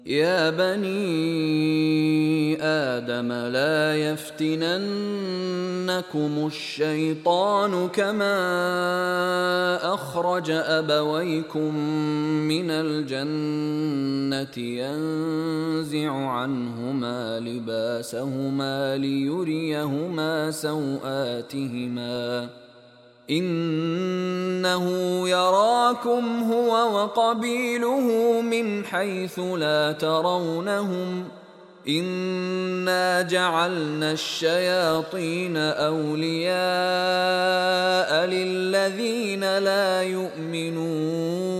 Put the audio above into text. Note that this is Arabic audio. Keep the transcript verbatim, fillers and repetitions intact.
يا بني آدم لا يفتننكم الشيطان كما أخرج أبويكم من الجنة ينزع عنهما لباسهما ليريهما سوآتهما إنه يراكم هو وقبيله من حيث لا ترونهم إنا جعلنا الشياطين أولياء للذين لا يؤمنون